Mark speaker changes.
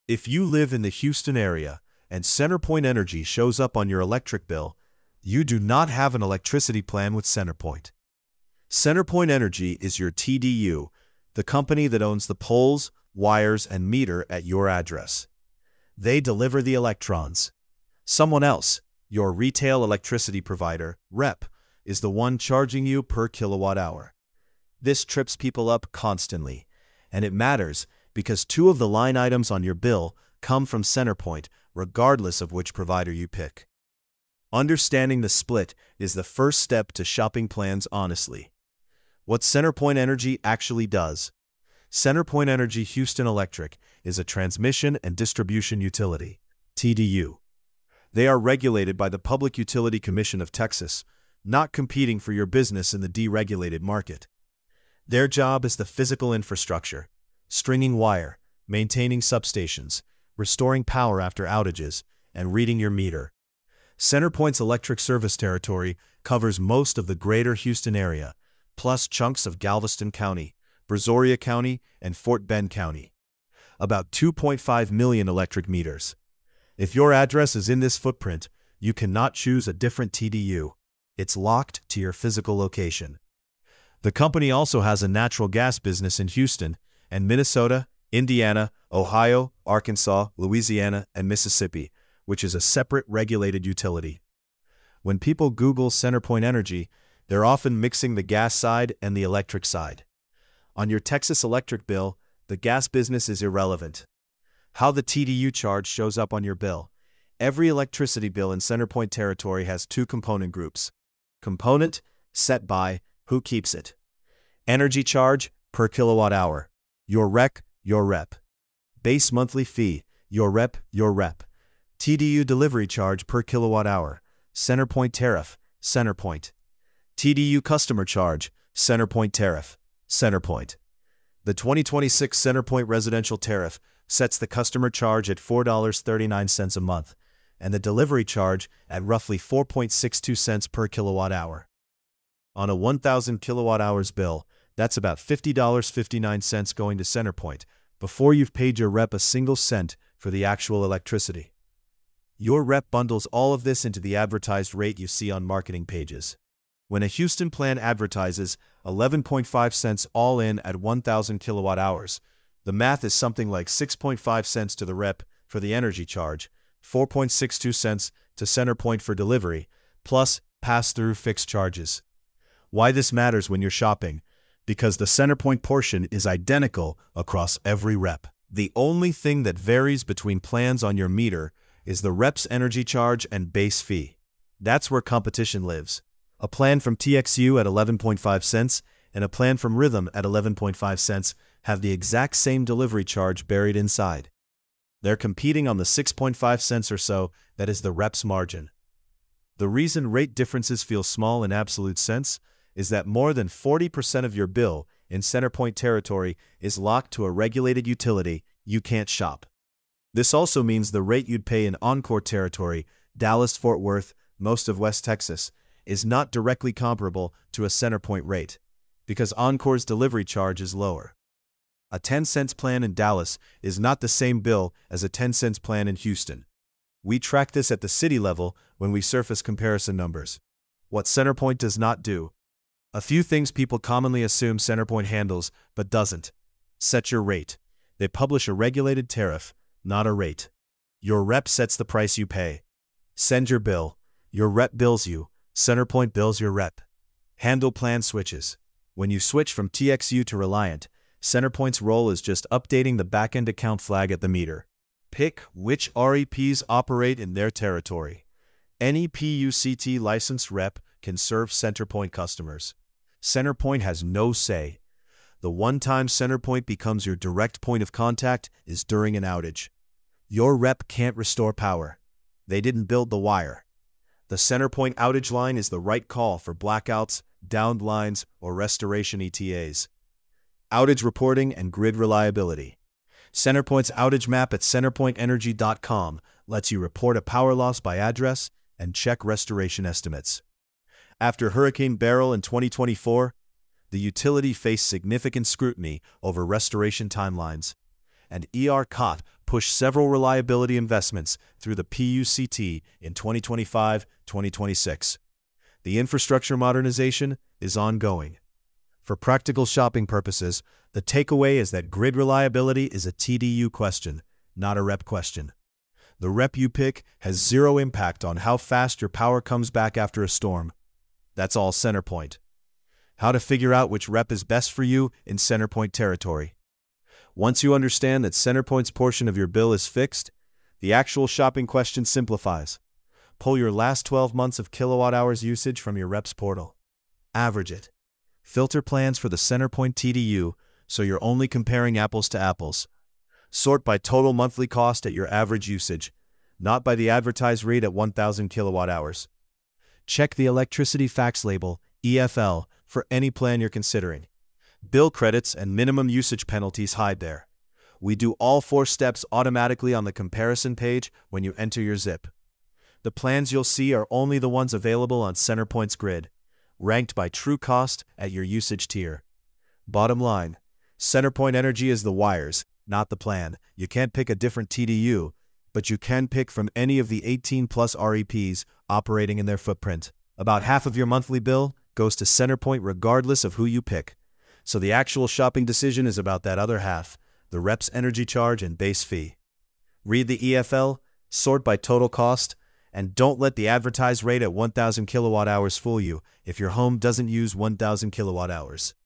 Speaker 1: If you live in the Houston area and CenterPoint Energy shows up on your electric bill, you do not have an electricity plan with CenterPoint. CenterPoint Energy is your TDU, the company that owns the poles, wires, and meter at your address. They deliver the electrons. Someone else, your retail electricity provider, REP, is the one charging you per kilowatt hour. This trips people up constantly, and it matters because two of the line items on your bill come from CenterPoint, regardless of which provider you pick. Understanding the split is the first step to shopping plans honestly. What CenterPoint Energy actually does. CenterPoint Energy Houston Electric is a transmission and distribution utility, TDU. They are regulated by the Public Utility Commission of Texas, not competing for your business in the deregulated market. Their job is the physical infrastructure, stringing wire, maintaining substations, restoring power after outages, and reading your meter. CenterPoint's electric service territory covers most of the greater Houston area, plus chunks of Galveston County, Brazoria County, and Fort Bend County. About 2.5 million electric meters. If your address is in this footprint, you cannot choose a different TDU. It's locked to your physical location. The company also has a natural gas business in Houston and Minnesota, Indiana, Ohio, Arkansas, Louisiana, and Mississippi, which is a separate regulated utility. When people Google CenterPoint Energy, they're often mixing the gas side and the electric side. On your Texas electric bill, the gas business is irrelevant. How the TDU charge shows up on your bill. Every electricity bill in CenterPoint territory has two component groups. Component, set by, who keeps it. Energy charge, per kilowatt hour. Your REC, your rep. Base monthly fee, your rep, your rep. TDU delivery charge per kilowatt hour. CenterPoint tariff, CenterPoint. TDU customer charge, CenterPoint tariff, CenterPoint. The 2026 CenterPoint residential tariff sets the customer charge at $4.39 a month, and the delivery charge at roughly 4.62 cents per kilowatt hour. On a 1,000 kilowatt hours bill, that's about $50.59 going to CenterPoint before you've paid your rep a single cent for the actual electricity. Your rep bundles all of this into the advertised rate you see on marketing pages. When a Houston plan advertises 11.5 cents all in at 1,000 kilowatt hours, the math is something like 6.5 cents to the rep for the energy charge, 4.62 cents to CenterPoint for delivery, plus pass-through fixed charges. Why this matters when you're shopping? Because the CenterPoint portion is identical across every rep. The only thing that varies between plans on your meter is the rep's energy charge and base fee. That's where competition lives. A plan from TXU at 11.5 cents and a plan from Rhythm at 11.5 cents have the exact same delivery charge buried inside. They're competing on the 6.5 cents or so that is the rep's margin. The reason rate differences feel small in absolute sense is that more than 40% of your bill in CenterPoint territory is locked to a regulated utility you can't shop. This also means the rate you'd pay in Encore territory, Dallas-Fort Worth, most of West Texas, is not directly comparable to a CenterPoint rate, because Encore's delivery charge is lower. A 10 cents plan in Dallas is not the same bill as a 10 cents plan in Houston. We track this at the city level when we surface comparison numbers. What CenterPoint does not do. A few things people commonly assume CenterPoint handles, but doesn't. Set your rate. They publish a regulated tariff, not a rate. Your rep sets the price you pay. Send your bill. Your rep bills you. CenterPoint bills your rep. Handle plan switches. When you switch from TXU to Reliant, CenterPoint's role is just updating the backend account flag at the meter. Pick which REPs operate in their territory. Any PUCT licensed rep can serve CenterPoint customers. CenterPoint has no say. The one time CenterPoint becomes your direct point of contact is during an outage. Your rep can't restore power. They didn't build the wire. The CenterPoint outage line is the right call for blackouts, downed lines, or restoration ETAs. Outage reporting and grid reliability. CenterPoint's outage map at centerpointenergy.com lets you report a power loss by address and check restoration estimates. After Hurricane Beryl in 2024, the utility faced significant scrutiny over restoration timelines, and ERCOT push several reliability investments through the PUCT in 2025-2026. The infrastructure modernization is ongoing. For practical shopping purposes, the takeaway is that grid reliability is a TDU question, not a rep question. The rep you pick has zero impact on how fast your power comes back after a storm. That's all CenterPoint. How to figure out which rep is best for you in CenterPoint territory. Once you understand that CenterPoint's portion of your bill is fixed, the actual shopping question simplifies. Pull your last 12 months of kilowatt-hours usage from your reps portal. Average it. Filter plans for the CenterPoint TDU so you're only comparing apples to apples. Sort by total monthly cost at your average usage, not by the advertised rate at 1,000 kilowatt-hours. Check the electricity facts label, EFL, for any plan you're considering. Bill credits and minimum usage penalties hide there. We do all 4 steps automatically on the comparison page when you enter your zip. The plans you'll see are only the ones available on CenterPoint's grid, ranked by true cost at your usage tier. Bottom line, CenterPoint Energy is the wires, not the plan. You can't pick a different TDU, but you can pick from any of the 18+ REPs operating in their footprint. About half of your monthly bill goes to CenterPoint regardless of who you pick. So the actual shopping decision is about that other half, the rep's energy charge and base fee. Read the EFL, sort by total cost, and don't let the advertised rate at 1,000 kilowatt-hours fool you if your home doesn't use 1,000 kilowatt-hours.